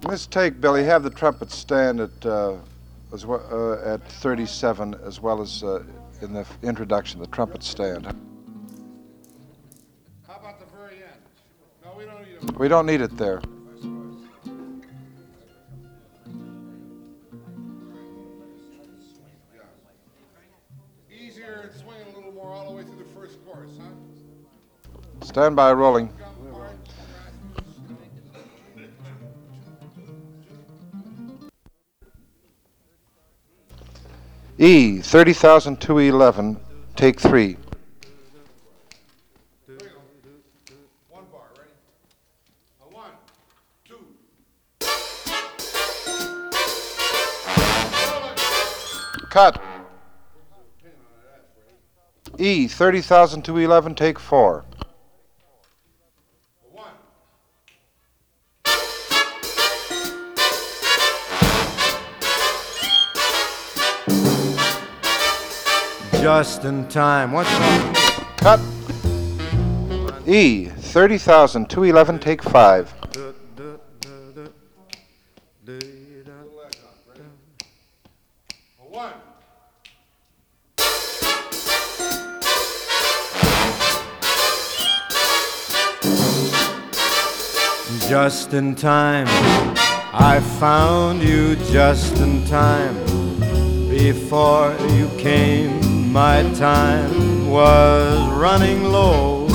Let's take, Billy, have the trumpet stand at 37, as well as in the introduction, the trumpet stand. How about the very end? No, we don't need it. We don't need it there. Easier and swing a little more all the way through the first chorus, huh? Stand by, rolling. E, 30,211, take 3. One bar, ready? A 1, 2. Cut. E, 30,211, take 4. 1. Just in time. What's wrong? Cut. E, 30,211, take 5. A 1. Just in time. I found you just in time. Before you came, my time was running low.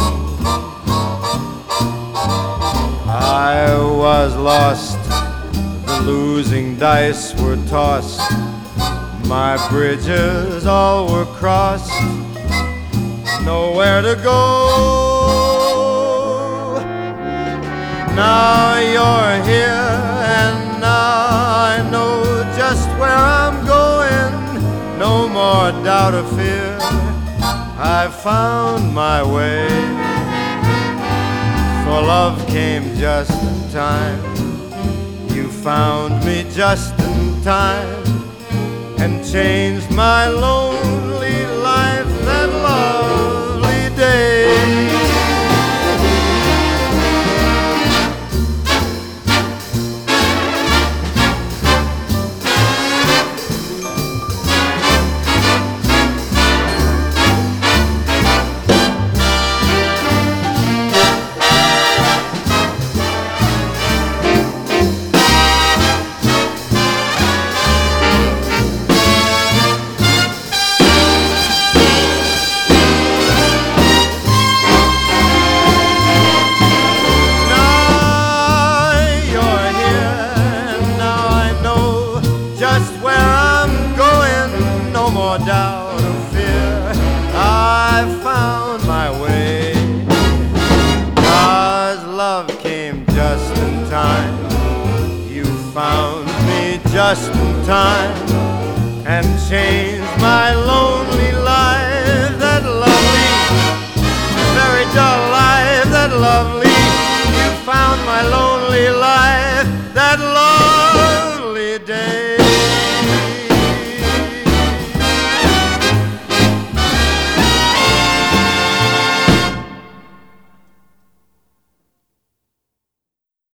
I was lost, the losing dice were tossed. My bridges all were crossed, nowhere to go. Now you're here, and now I know just where I'm going. No more doubt or fear, I found my way. For love came just in time. You found me just in time, and changed my lonely life that lovely day. Doubt or fear, I found my way. 'Cause love came just in time. You found me just in time, and changed my lonely